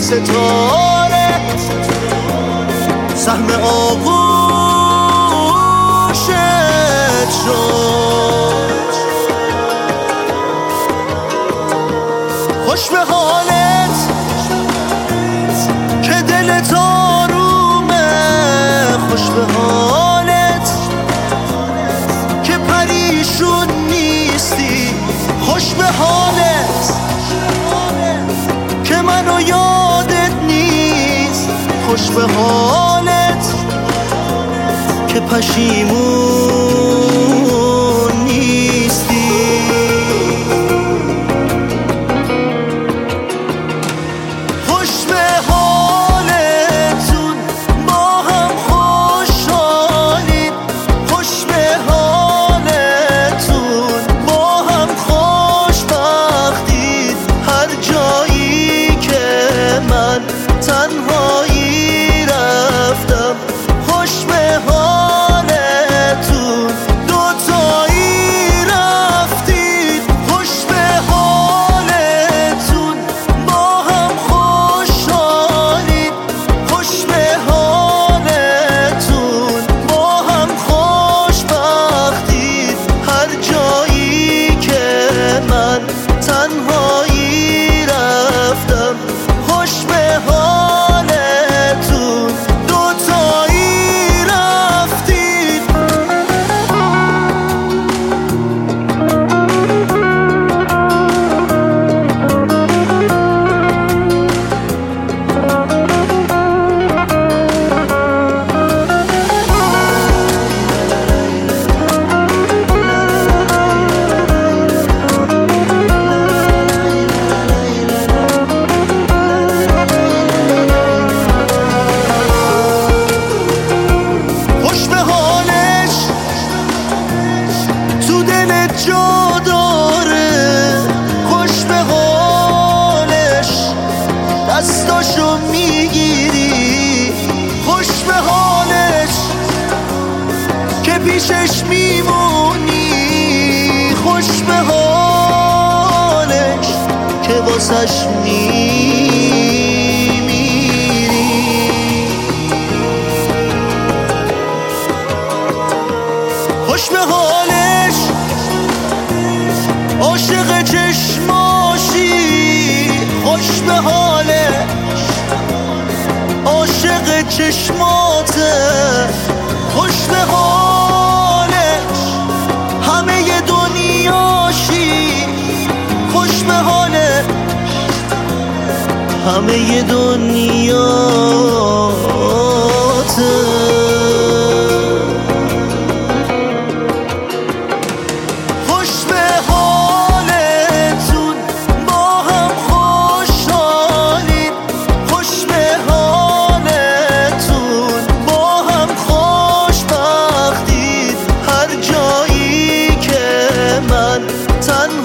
ستاره سهم آغوشت شد. خوش به حالت که دلت آرومه، خوش به حالت که پریشون نیستی، خوش به حالت که منو یادت نیست، خوش به حالت که پشیمون نیستی. خوش به حالتون با هم خوشحالید، خوش به حالتون با هم خوشبختید. هر جایی که من تنهایی رفتم، خوش به حالتون دوتایی رفتید. خوش به حالتون با هم خوشحالید، خوش به حالتون با هم خوشبختید. هر جایی که من تنهایی رفتم، خوش به حالتون دوتایی رفتید. خوش به حالش تو دلت جا داره، خوش به حالش دستاشو میگیری، خوش به حالش که پیشش میمونی، خوش به حالش که واسش میمیری. خوش به حالش عاشق چشماشی، خوش به حالش عاشق چشماته، خوش به حالش همه دنیاشی، خوش به حالش همه دنیاته. خوش به حالتون با هم خوشحالید، خوش به حالتون با هم خوشبختید. هر جایی که من تنها